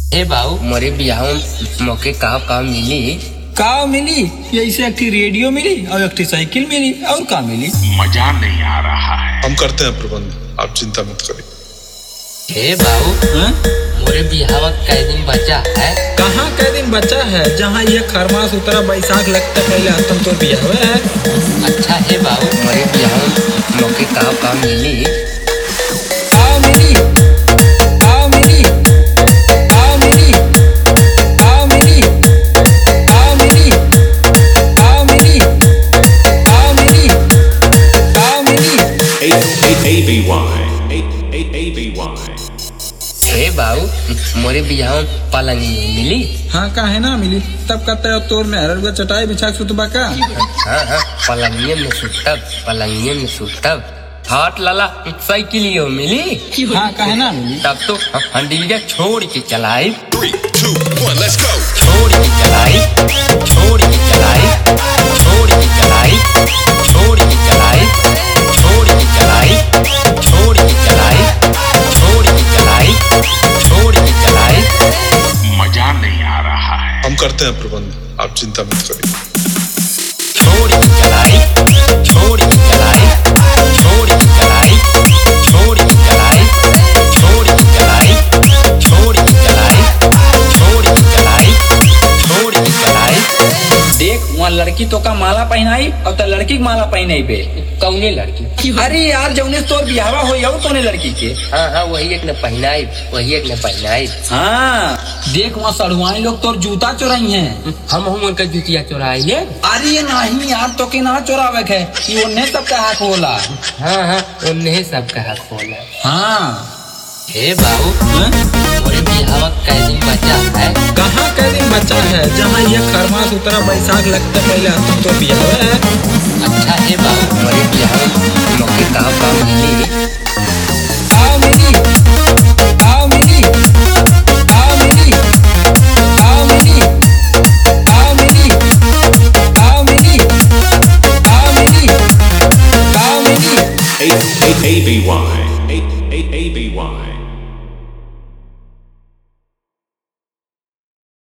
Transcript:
ए बाऊ मोरे बियाह मौके का मिली ऐसे एक रेडियो मिली और एक साइकिल मिली और का मिली। मजा नहीं आ रहा है। हम करते हैं प्रबंध, आप चिंता मत करिए। हे बाऊ मोरे बियाह कै दिन बचा है? कहाँ कै दिन बचा है? जहाँ ये खरमास उतरा बैसाख लगता पहले तुम तो बियाह है। अच्छा हे बाऊ मोरे बियाह मौके का मिली हे बाऊ मोरे बियाह पलंगी मिली? हाँ काहे ना मिली, तब कहते हो तोर में हर चटाई बिछा सुतबा का। हाँ पलंगिये में सुतब हाथ लाला साइकिलियो मिली। हाँ काहे ना मिली। तब तो हंडिलिया छोड़ के चलाई 3, 2, 1, let's go। छोड़ के चलाई छोड़ के चलाई छोड़ के चलाई छोड़ के चलाई छोड़ के चलाई छोड़ के चलाई छोड़ के चलाई छोड़ के चलाई। मजा नहीं आ रहा है। हम करते हैं प्रबंध, आप चिंता मत करिए। छोड़ के चलाई छोड़ के चलाई छोड़ के चलाई छोड़ के चलाई छोड़ के चलाई छोड़ के चलाई छोड़ के चलाई छोड़ के चलाई। देख वहाँ लड़की तो का माला पहनाई और तो लड़की की माला पहनाई बे। कौने लड़की? अरे यार जौने तोर बियावा हो और तोने लड़की के। हाँ वही एक ने पहनाई। हाँ देख वहाँ सड़ुआई लोग तोर जूता चुराई हैं। हम उनका जूतिया चुराई है। अरे ये नहीं यार तो के ना चुरावे है, ये उन्हें सबका हक होला। हाँ उन्हें सबका हक होला। हाँ हे बाबू मोरे बियाह कै दिन बचा है? कहाँ कै दिन बचा है? जहाँ ये खरमास उतरा बैसाख लगता पहले तुम तो बियाह है। अच्छा हे बाबू मोरे बियाह मौके का मिली? ABY